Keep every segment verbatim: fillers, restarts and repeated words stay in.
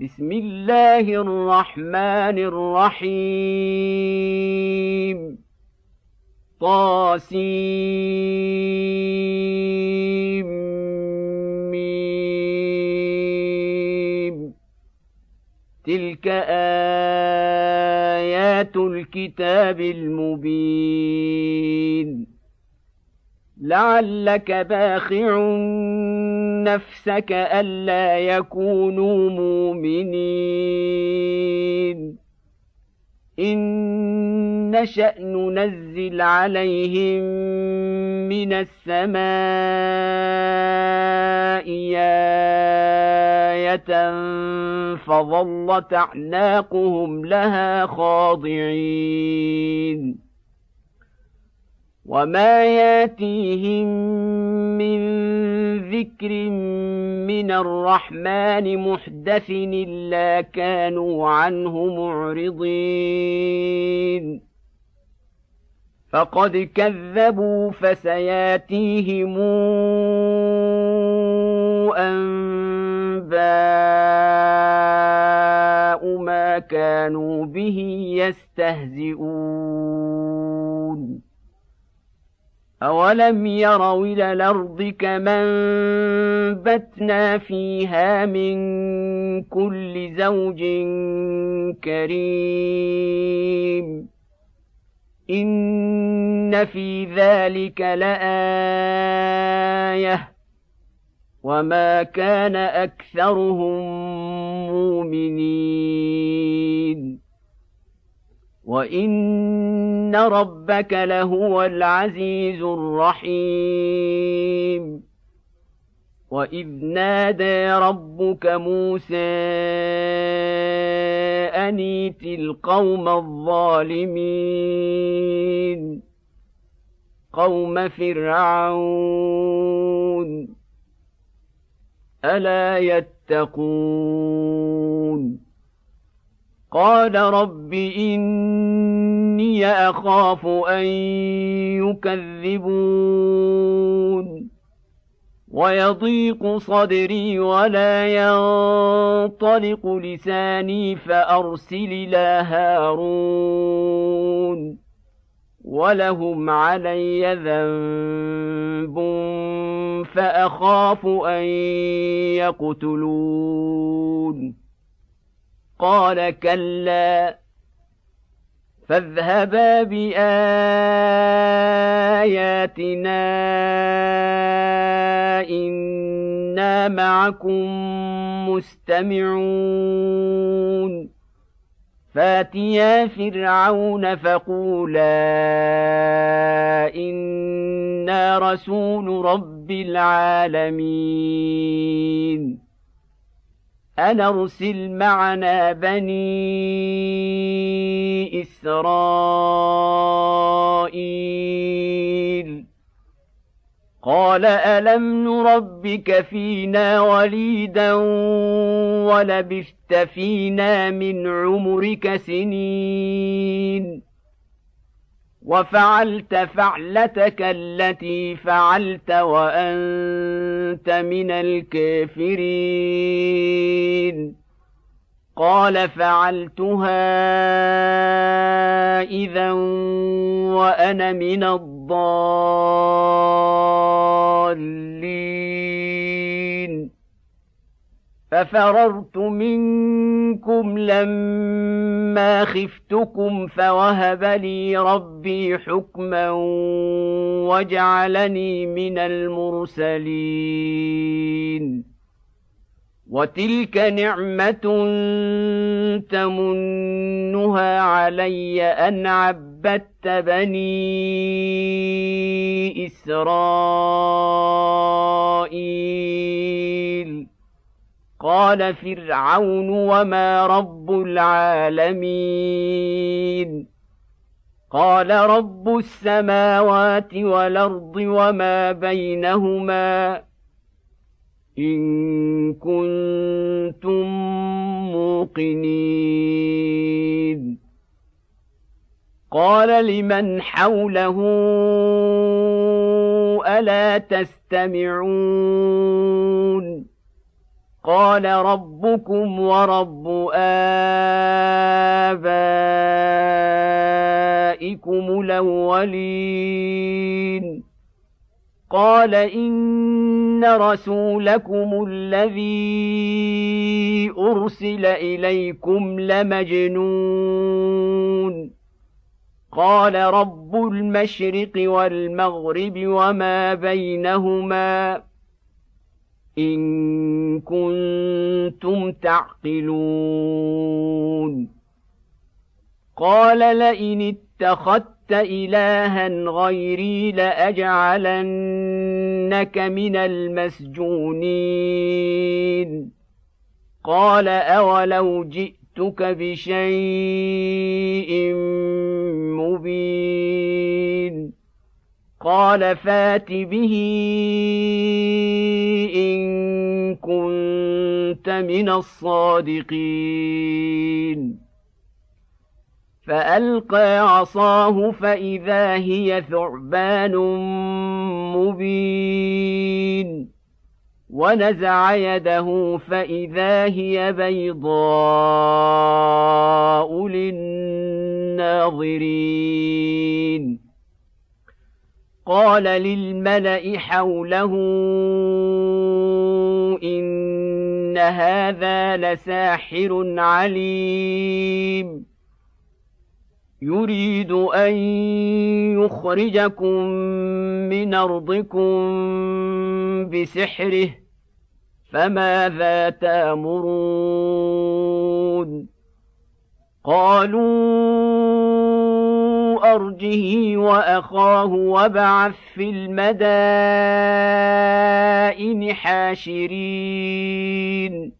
بسم الله الرحمن الرحيم طاسيم تلك آيات الكتاب المبين لعلك باخع نفسك ألا يكونوا مؤمنين إن نشأ ننزل عليهم من السماء آية فظلت أعناقهم لها خاضعين وما ياتيهم من ذكر من الرحمن محدث إلا كانوا عنه معرضين فقد كذبوا فسياتيهم أنباء ما كانوا به يستهزئون أولم يروا إلى الأرض كما أنبتنا فيها من كل زوج كريم إن في ذلك لآية وما كان أكثرهم مؤمنين وإن ربك لهو العزيز الرحيم وإذ نادى ربك موسى أن ائت القوم الظالمين قوم فرعون ألا يتقون قال رب إني أخاف أن يكذبون ويضيق صدري ولا ينطلق لساني فأرسل إلى هارون ولهم علي ذنب فأخاف أن يقتلون قال كلا فاذهبا بآياتنا إنا معكم مستمعون فاتيا فرعون فقولا إنا رسول رب العالمين أن أرسل معنا بني إسرائيل قال ألم نربك فينا وليدا ولبثت فينا من عمرك سنين وفعلت فعلتك التي فعلت وأنت من الكافرين قال فعلتها إذا وأنا من الضالين ففررت منكم لما خفتكم فوهب لي ربي حكما وجعلني من المرسلين وتلك نعمة تمنها علي أن عبدت بني إسرائيل قال فرعون وما رب العالمين قال رب السماوات والأرض وما بينهما إن كنتم موقنين قال لمن حوله ألا تستمعون قال ربكم ورب آبائكم الأولين قال إن رسولكم الذي أرسل إليكم لمجنون قال رب المشرق والمغرب وما بينهما إن كنتم تعقلون قال لئن اتخذت إلها غيري لأجعلنك من المسجونين قال أولو جئتك بشيء مبين قال فات به إن كنت من الصادقين فألقى عصاه فإذا هي ثعبان مبين ونزع يده فإذا هي بيضاء للناظرين قال للملأ حوله إن هذا لساحر عليم يريد أن يخرجكم من أرضكم بسحره فماذا تأمرون قالوا أرجه وأخاه وابعث في المدائن حاشرين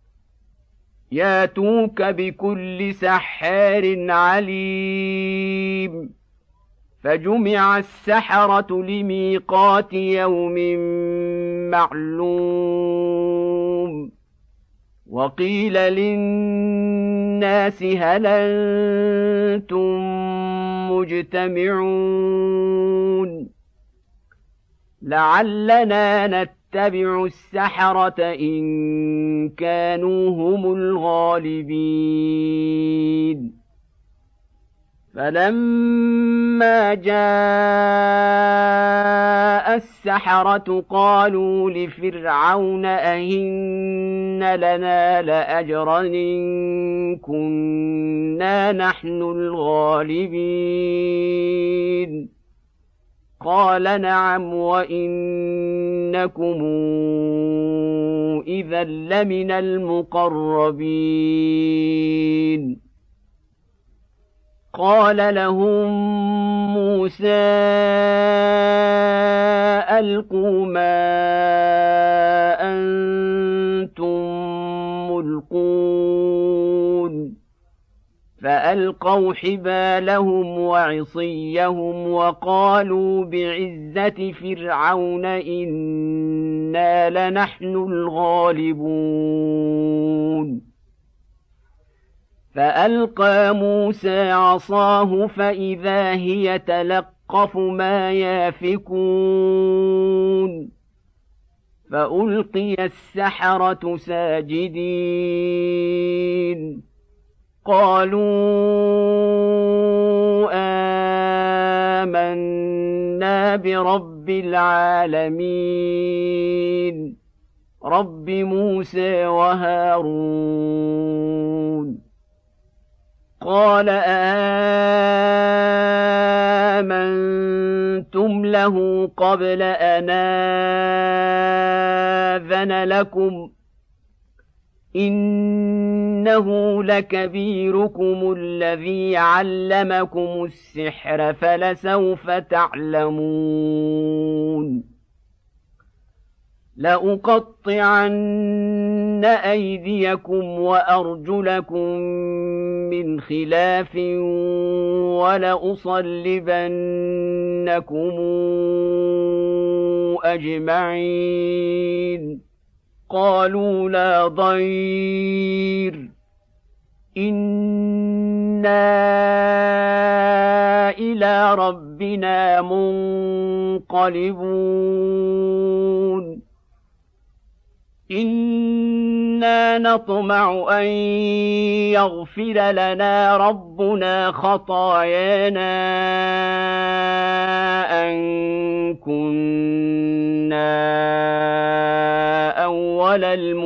ياتوك بكل سحار عليم فجمع السحرة لميقات يوم معلوم وقيل للناس هل أنتم مجتمعون لعلنا نتبع السحرة إن كانوا هم الغالبين فلما جاء السحرة قالوا لفرعون أئن لنا لأجرا إن كنا نحن الغالبين قال نعم وإنكم إذا لمن المقربين قال لهم موسى ألقوا ما أنتم ملقون فألقوا حبالهم وعصيهم وقالوا بعزة فرعون إنا لنحن الغالبون فألقى موسى عصاه فإذا هي تلقف ما يافكون فألقي السحرة ساجدين قالوا آمنا برب العالمين رب موسى وهارون قال آمنتم له قبل أن آذن لكم إنه لكبيركم الذي علمكم السحر فلسوف تعلمون لأقطعن أيديكم وأرجلكم من خلاف ولأصلبنكم أجمعين قالوا لا ضير إنا إلى ربنا منقلبون إن إنا نطمع أن يغفر لنا ربنا خطايانا أن كنا أول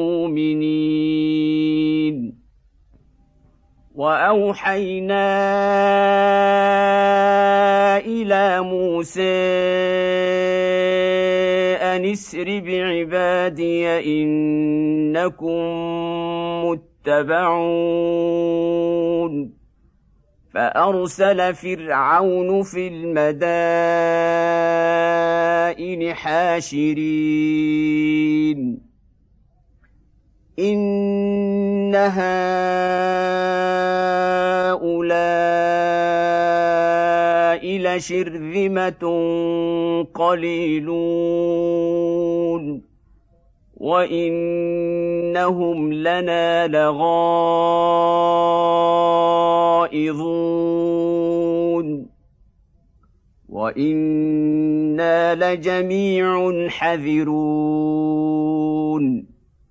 المؤمنين وأوحينا إلى موسى أن اسر بعبادي إنكم متبعون فأرسل فرعون في المدائن حاشرين إن هؤلاء لشرذمة قليلون وإنهم لنا لغائظون وإنا لجميع حذرون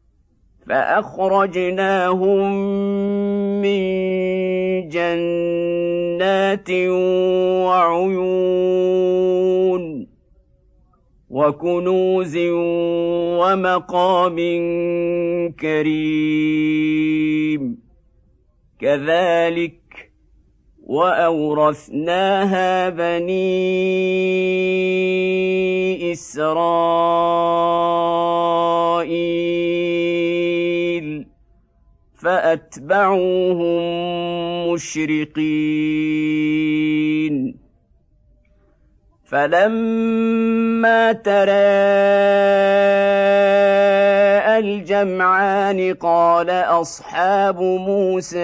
فأخرجناهم من جنات وعيون وكنوز ومقام كريم كذلك وأورثناها بني إسرائيل فأتبعوهم مشرقين فلما تراءى الجمعان قال أصحاب موسى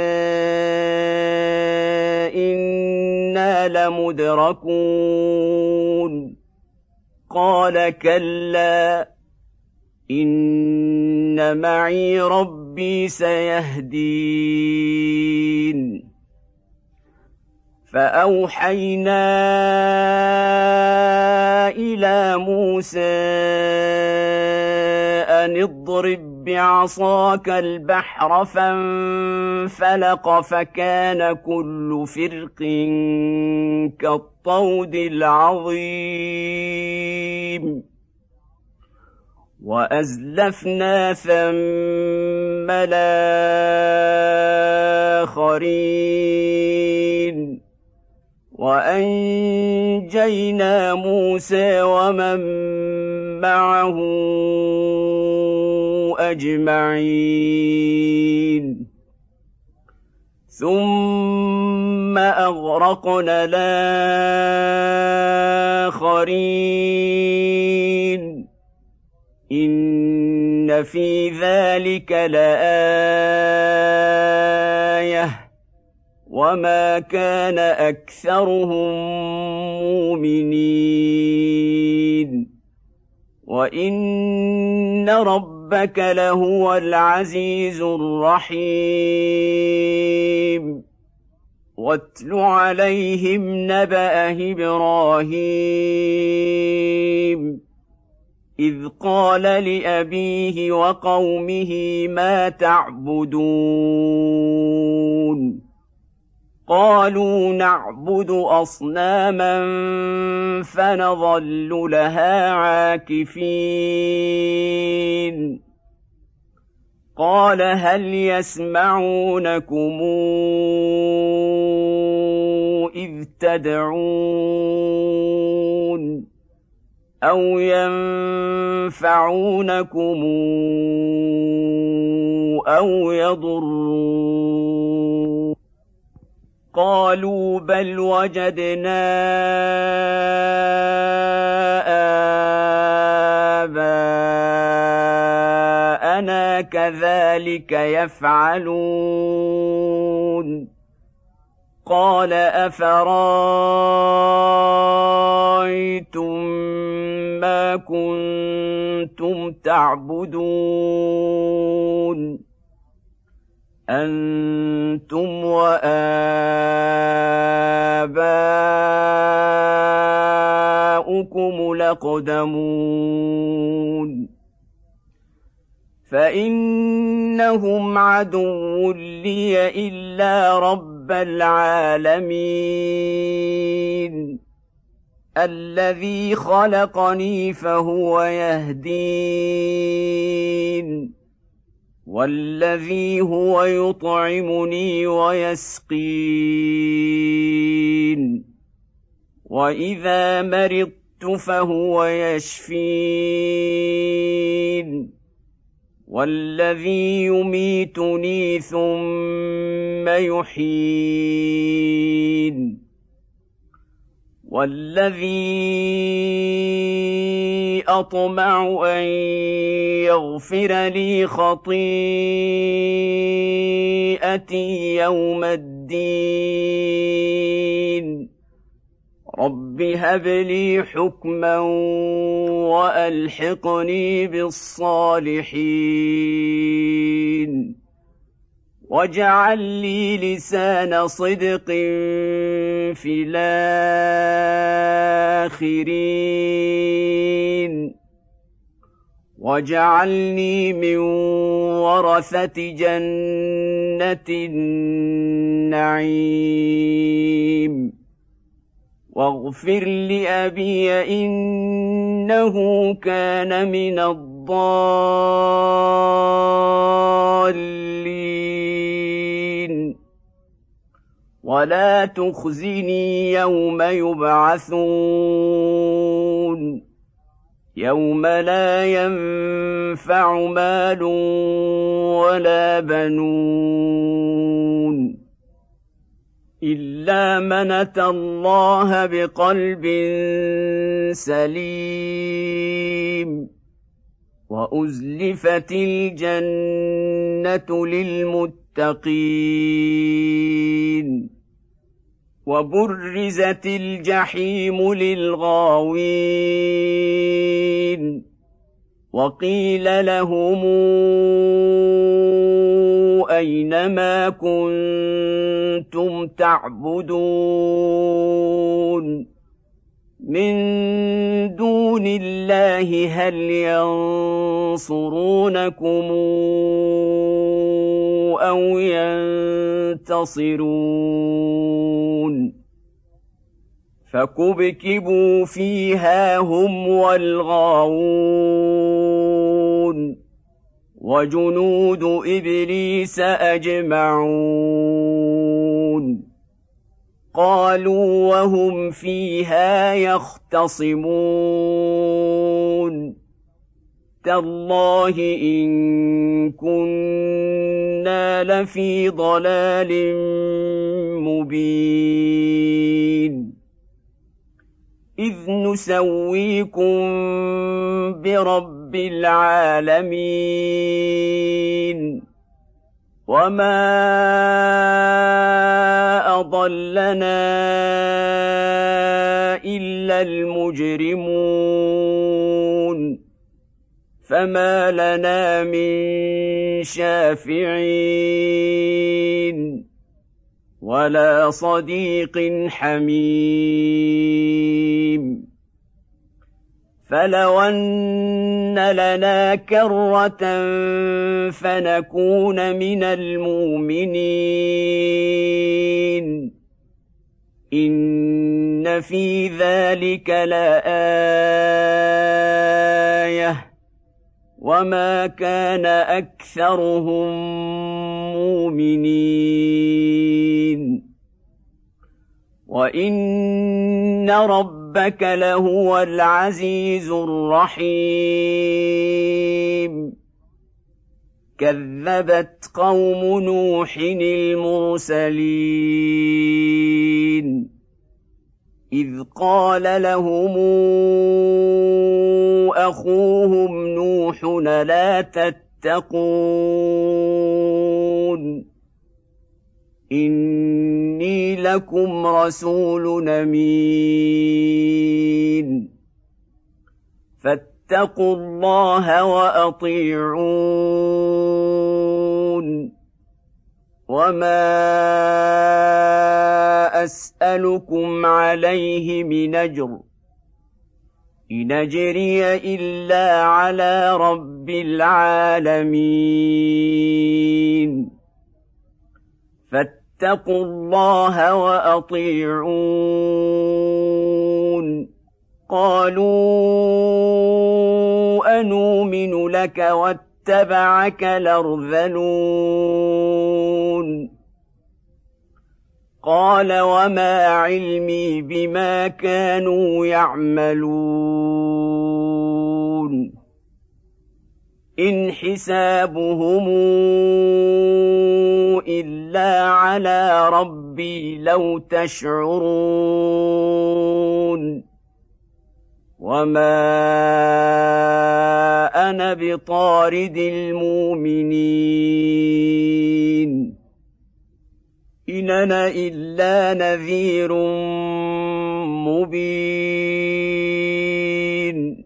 إنا لمدركون قال كلا إن معي ربي سيهدين فأوحينا إلى موسى أن اضرب بعصاك البحر فانفلق فكان كل فرق كالطود العظيم وأزلفنا ثم الآخرين وأنجينا موسى ومن معه أجمعين ثم أغرقنا الآخرين إن في ذلك لآية وما كان أكثرهم مؤمنين وإن ربك لهو العزيز الرحيم واتل عليهم نبأ إبراهيم إذ قال لأبيه وقومه ما تعبدون قالوا نعبد أصناما فنظل لها عاكفين قال هل يسمعونكم إذ تدعون أو ينفعونكم أو يضرون قالوا بل وجدنا آباءنا كذلك يفعلون قال أفرأيتم ما كنتم تعبدون أنتم وآباؤكم الأقدمون فإن إنهم عدو لي إلا رب العالمين الذي خلقني فهو يهدين والذي هو يطعمني ويسقين وإذا مرضت فهو يشفين والذي يميتني ثم يحيين والذي أطمع أن يغفر لي خطيئتي يوم الدين رب هب لي حكما وألحقني بالصالحين واجعل لي لسان صدق في الآخرين واجعلني من ورثة جنة النعيم واغفر لأبي إنه كان من الضالين ولا تخزني يوم يبعثون يوم لا ينفع مال ولا بنون إلا من أتى الله بقلب سليم وأزلفت الجنة للمتقين وبرزت الجحيم للغاوين وقيل لهم أينما كنتم تعبدون من دون الله هل ينصرونكم أو ينتصرون فكبكبوا فيها هم والغاوون وجنود إبليس أجمعون قالوا وهم فيها يختصمون تالله إن كنا لفي ضلال مبين إذ نسويكم برب العالمين وما أضلنا إلا المجرمون فما لنا من شافعين ولا صديق حميم فلو أن لنا كرة فنكون من المؤمنين إن في ذلك لآية وما كان أكثرهم مؤمنين وإن ربك لهو العزيز الرحيم كذبت قوم نوح المرسلين إذ قال لهم أخوهم نوح لا تتقون إني لكم رسول أمين فاتقوا الله وأطيعون وما أسألكم عليه من أجر إن أجري إلا على رب العالمين فاتقوا الله وأطيعون قالوا أنؤمن لك واتبعك الأرذلون قال وما علمي بما كانوا يعملون إن حسابهم إلا على ربي لو تشعرون وما أنا بطارد المؤمنين إن أنا إلا نذير مبين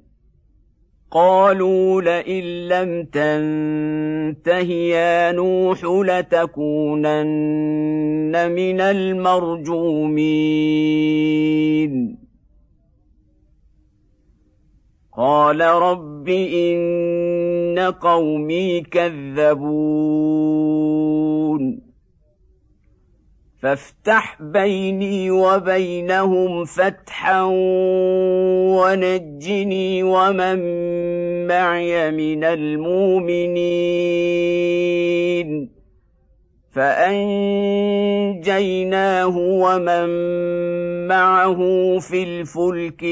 قالوا لئن لم تنته يا نوح لتكونن من المرجومين قال رب إن قومي كذبون فافتح بيني وبينهم فتحا ونجني ومن معي من المؤمنين فأنجيناه ومن معه في الفلك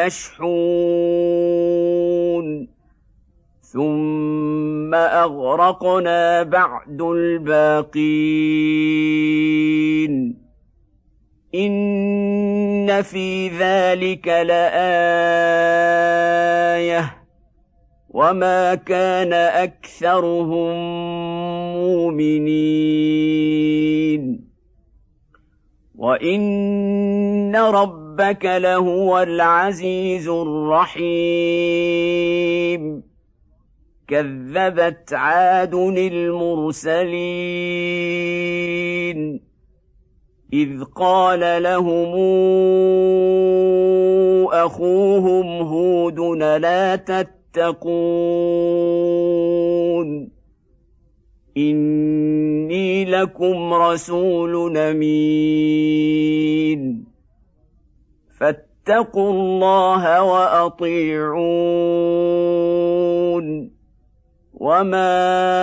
المشحون ثم أغرقنا بعد الباقين إن في ذلك لآية وما كان أكثرهم مؤمنين وإن ربك لهو العزيز الرحيم كذبت عاد المرسلين إذ قال لهم أخوهم هود لا تتقون إني لكم رسول أمين فاتقوا الله وأطيعون وما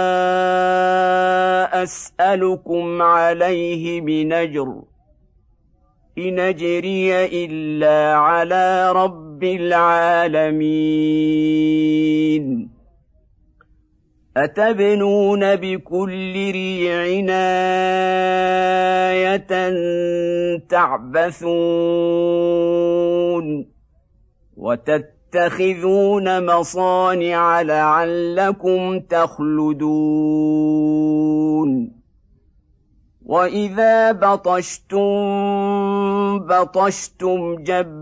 أسألكم عليه من أجر إن أجري إلا على رب العالمين أتبنون بكل ريع آية تعبثون وتتخذون مصانع لعلكم تخلدون وإذا بطشتم بطشتم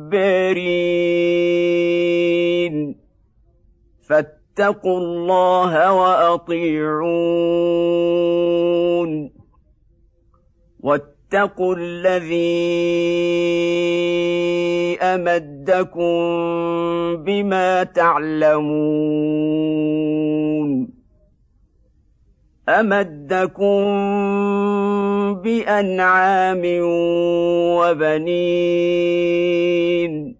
جبارين فاتقوا الله وأطيعون واتقوا الذي أمدكم بما تعلمون أمدكم بأنعام وبنين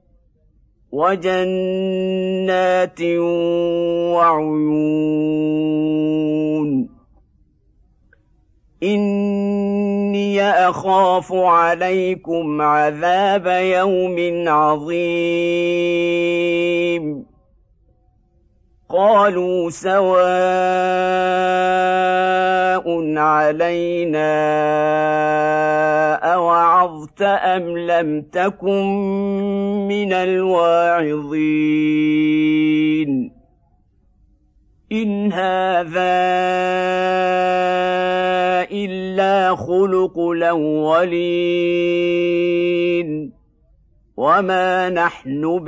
وجنات وعيون إني أخاف عليكم عذاب يوم عظيم قالوا سواء علينا أوعظت أم لم تكن من الواعظين إن هذا إلا خلق الأولين وما نحن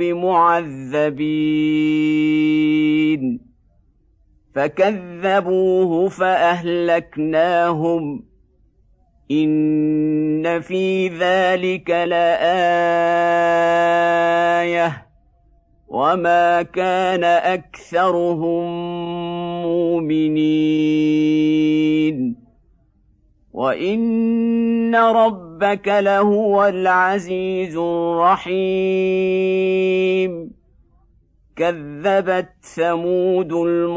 بمعذبين فكذبوه فأهلكناهم إن في ذلك لآية وما كان أكثرهم مؤمنين وإن ربك لهو العزيز الرحيم كذبت ثمود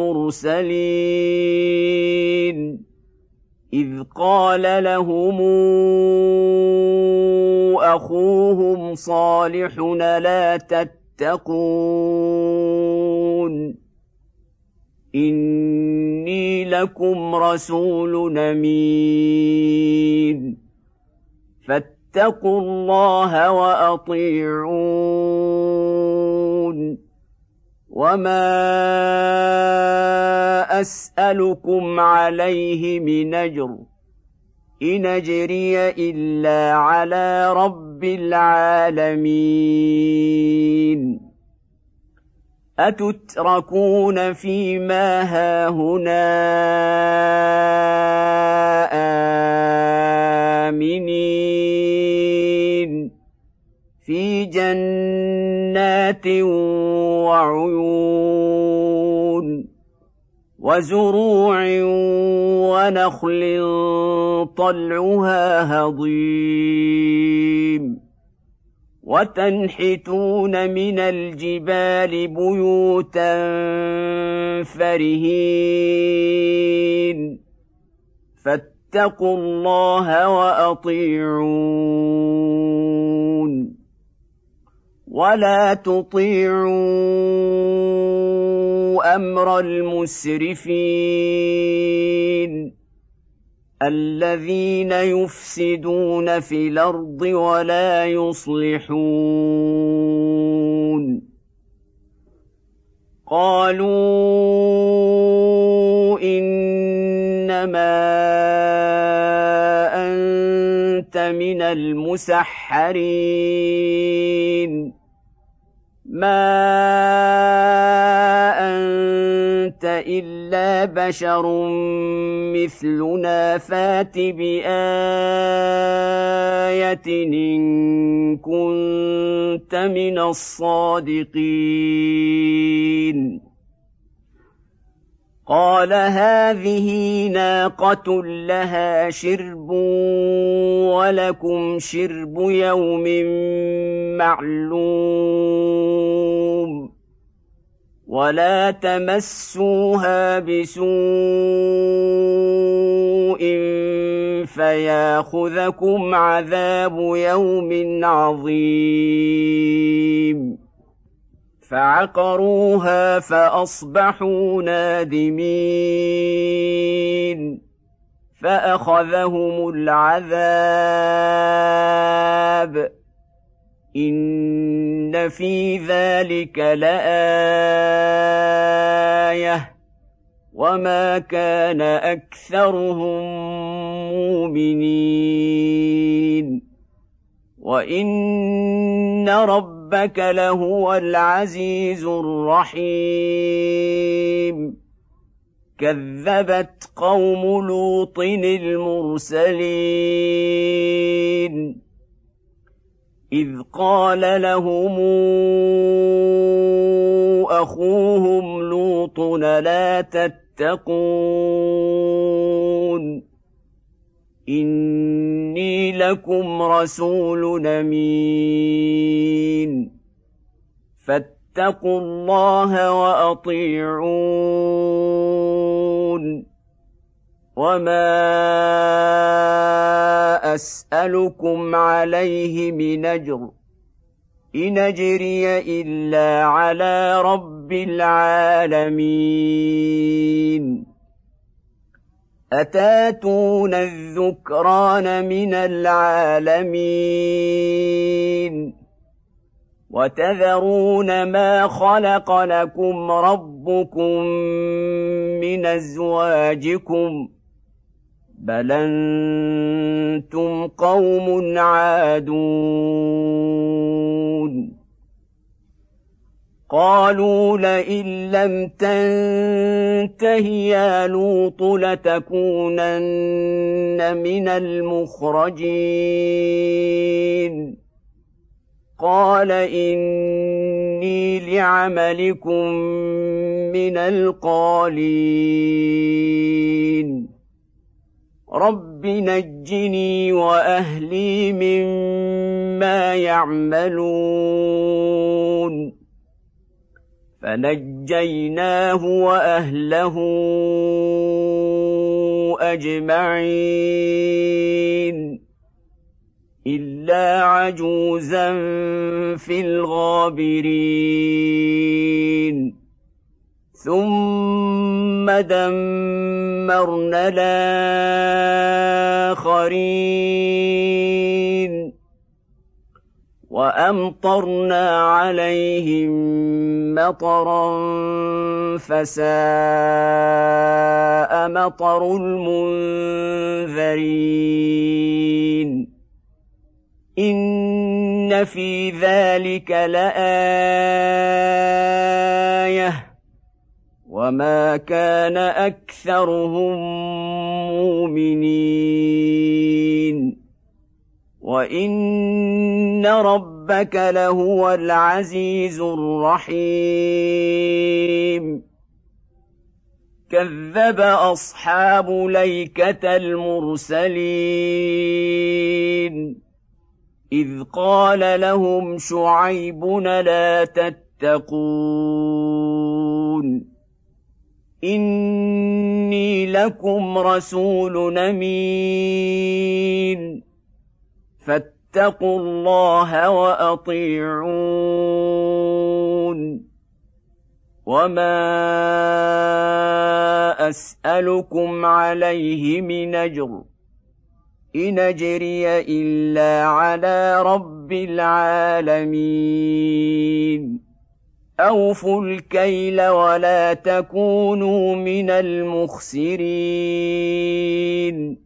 المرسلين إذ قال لهم أخوهم صالح لا تتقون إني لكم رسول أمين فاتقوا الله وأطيعون وما أسألكم عليه من أجر إن أجري إلا على رب العالمين أتتركون فيما هاهنا آمنين في جنات وعيون وزروع ونخل طلعها هضيم وتنحتون من الجبال بيوتا فرهين فاتقوا الله وأطيعون ولا تطيعوا أمر المسرفين الذين يفسدون في الأرض ولا يصلحون قالوا إنما أنت من المسحرين ما أنت إلا بشر مثلنا فات بآية إن كنت من الصادقين قال هذه ناقة لها شرب ولكم شرب يوم معلوم ولا تمسوها بسوء فياخذكم عذاب يوم عظيم فعقروها فأصبحوا نادمين فأخذهم العذاب إن في ذلك لآية وما كان أكثرهم مؤمنين وإن ربك لهو العزيز الرحيم كذبت قوم لوط المرسلين إذ قال لهم أخوهم لوط لا تتقون إني لكم رسول أمين فاتقوا الله وأطيعون وما أسألكم عليه من أجر إن أجري إلا على رب العالمين أتاتون الذكران من العالمين وتذرون ما خلق لكم ربكم من أزواجكم بل أنتم قوم عادون قالوا لئن لم تنته يا لوط لتكونن من المخرجين قال إني إني لعملكم من القالين رب نجني وأهلي مما يعملون فنجيناه وأهله أجمعين إلا عجوزا في الغابرين ثم دمرنا الآخرين وأمطرنا عليهم مطرا فساء مطر المنذرين إن في ذلك لآية وما كان أكثرهم مؤمنين وإن ربك لهو العزيز الرحيم كذب أصحاب ليكة المرسلين إذ قال لهم شعيب لا تتقون إني لكم رسول أمين فاتقوا الله وأطيعون وما أسألكم عليه من أجر إن أجري إلا على رب العالمين أوفوا الكيل ولا تكونوا من المخسرين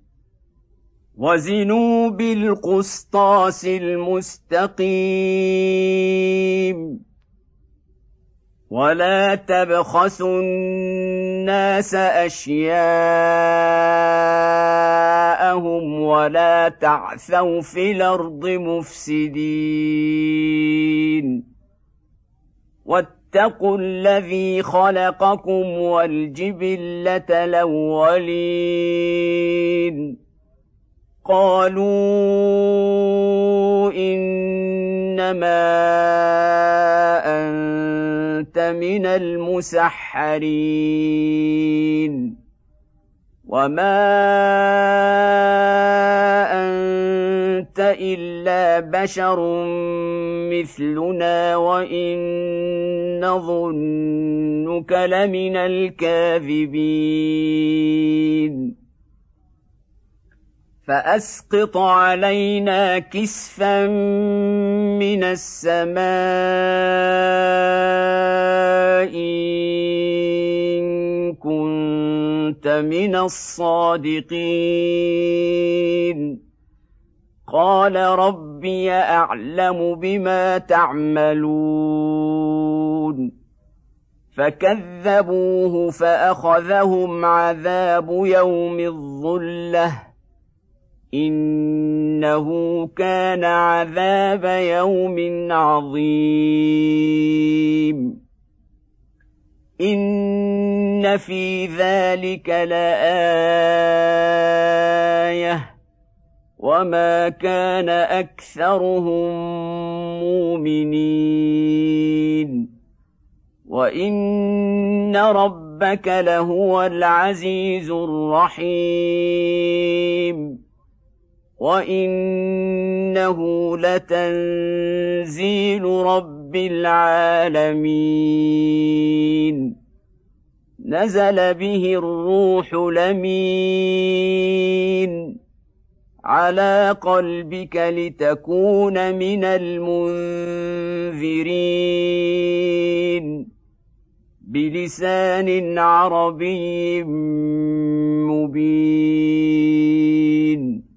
وزنوا بالقسطاس المستقيم ولا تبخسوا الناس أشياءهم ولا تعثوا في الأرض مفسدين واتقوا الذي خلقكم والجبلة الأولين قالوا إنما أنت من المسحرين وما أنت إلا بشر مثلنا وإن نظنك لمن الكاذبين فأسقط علينا كسفا من السماء إن كنت من الصادقين قال ربي أعلم بما تعملون فكذبوه فأخذهم عذاب يوم الظلة إنه كان عذاب يوم عظيم إن في ذلك لآية وما كان أكثرهم مؤمنين وإن ربك لهو العزيز الرحيم وإنه لتنزيل رب العالمين نزل به الروح الأمين على قلبك لتكون من المنذرين بلسان عربي مبين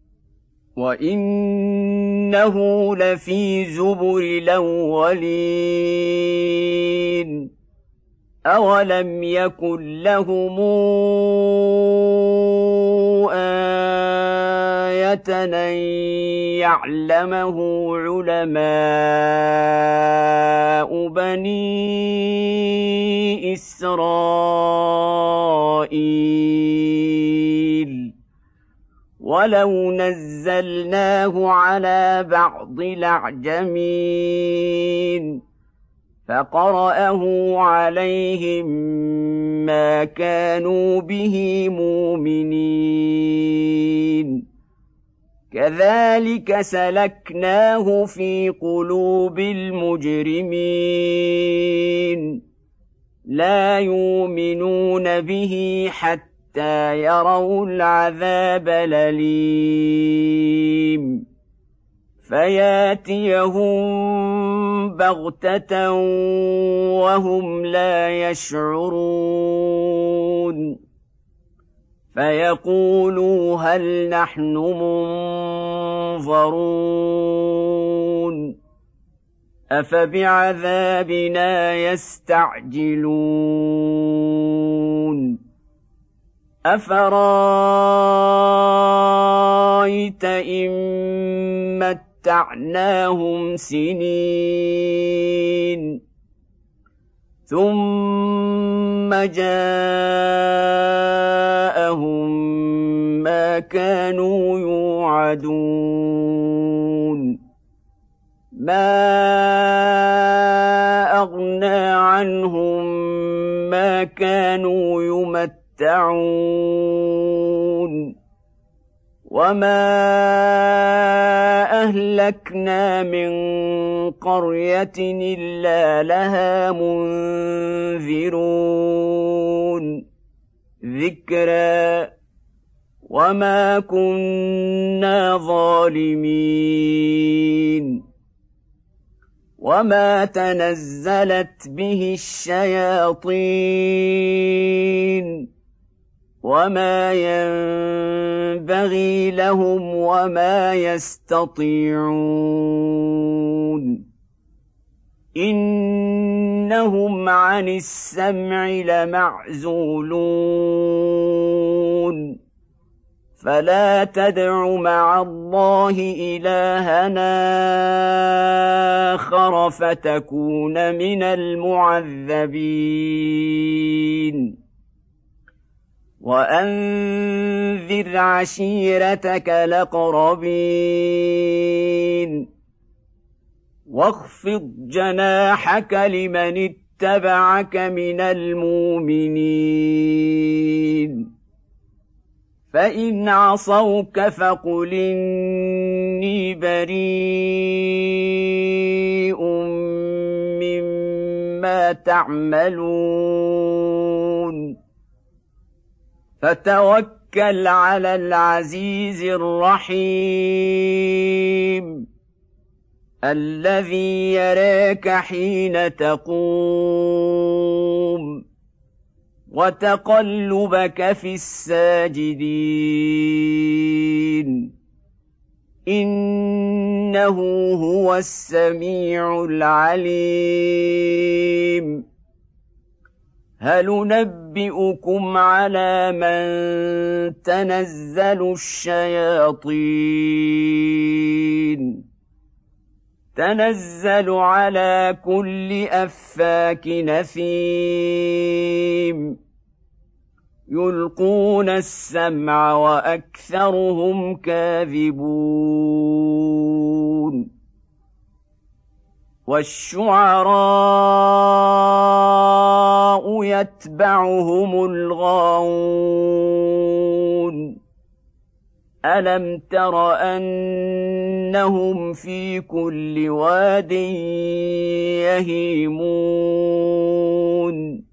وإنه لفي زبر الأولين أولم يكن لهم آية أن يعلمه علماء بني إسرائيل ولو نزلناه على بعض الأعجمين فقرأه عليهم ما كانوا به مؤمنين كذلك سلكناه في قلوب المجرمين لا يؤمنون به حتى يروا العذاب الأليم فياتيهم بغتة وهم لا يشعرون فيقولوا هل نحن منظرون أفبعذابنا يستعجلون أفرأيت إن متعناهم سنين ثم جاءهم ما كانوا يوعدون ما أغنى عنهم ما كانوا يمتعون وما أهلكنا من قرية إلا لها منذرون ذكرى وما كنا ظالمين وما تنزلت به الشياطين وما ينبغي لهم وما يستطيعون إنهم عن السمع لمعزولون فلا تدع مع الله إلهنا آخر فتكون من المعذبين وأنذر عشيرتك الأقربين واخفض جناحك لمن اتبعك من المؤمنين فإن عصوك فقل إني بريء مما تعملون فتوكل على العزيز الرحيم الذي يراك حين تقوم وتقلبك في الساجدين إنه هو السميع العليم هل ننبئكم على من تنزل الشياطين تنزل على كل أفاك نثيم يلقون السمع وأكثرهم كاذبون والشعراء يتبعهم الغاوون ألم تر أنهم في كل واد يهيمون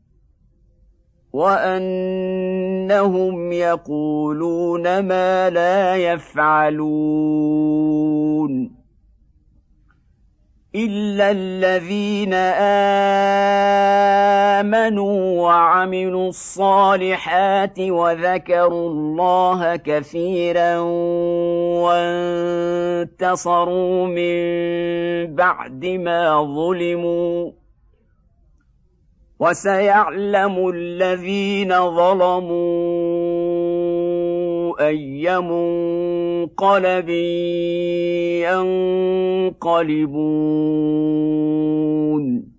وأنهم يقولون ما لا يفعلون إلا الذين آمنوا وعملوا الصالحات وذكروا الله كثيرا وانتصروا من بعد ما ظلموا وسيعلم الذين ظلموا أي منقلب ينقلبون